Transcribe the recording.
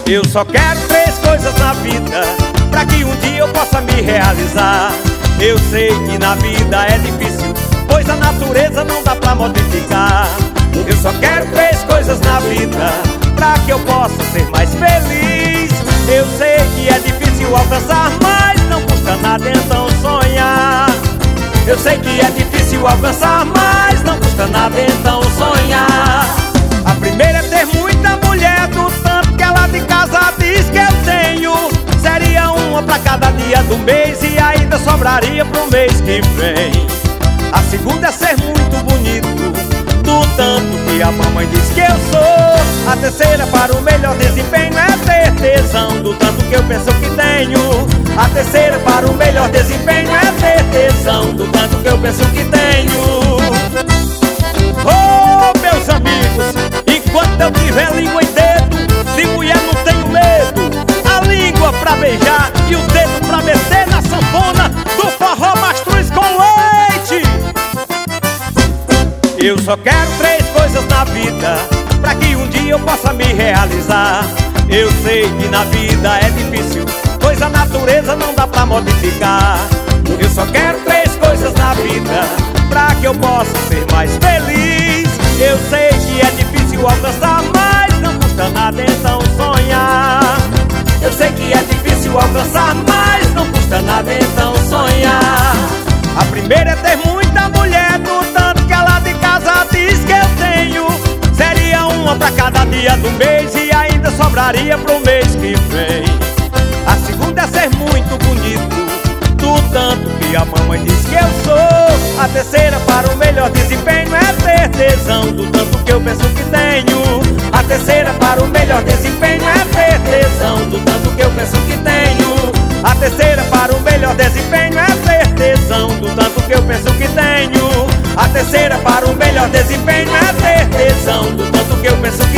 Eu só quero três coisas na vida, pra que um dia eu possa me realizar. Eu sei que na vida é difícil, pois a natureza não dá pra modificar. Eu só quero três coisas na vida, pra que eu possa ser mais feliz. Eu sei que é difícil alcançar, mas não custa nada então sonhar. Eu sei que é difícil alcançar, mas não custa nada então sonhar. A primeira é ter muita mulher, do tanto que ela de casa diz que eu tenho. Seria uma pra cada dia do mês e ainda sobraria pro mês que vem. A segunda é ser muito bonito, do tanto que a mamãe diz que eu sou. A terceira, para o melhor desempenho, é ter tesão, do tanto que eu penso que tenho. A terceira, para o melhor desempenho, é ter tesão, do tanto que eu penso que tenho. Oh, meus amigos, enquanto eu tiver língua e dedo, de mulher não tenho medo. A língua pra beijar e o dedo pra meter na sanfona do forró mastruz com leite. Eu só quero três coisas na vida, pra que um dia eu possa me realizar. Eu sei que na vida é difícil, pois a natureza não dá pra modificar. Eu só quero três coisas na vida, pra que eu possa ser mais feliz. Eu sei que é difícil alcançar, mas não custa nada então sonhar. Eu sei que é difícil alcançar, mas não custa nada então sonhar. A primeira é ter muita mulher, do tanto que ela de casa diz que eu tenho. Seria uma pra cada dia do mês e ainda sobraria pro mês que vem. A segunda é ser muito bonito, do tanto que a mamãe diz que eu sou. A terceira, para o melhor desempenho, é ter tesão, do tanto que eu penso que tenho. A terceira, para o melhor desempenho, é ter tesão, do tanto que eu penso que tenho. A terceira, para o melhor desempenho, é ter tesão, do tanto que eu penso que tenho. A terceira, para o melhor desempenho, é ter tesão, do tanto que eu penso que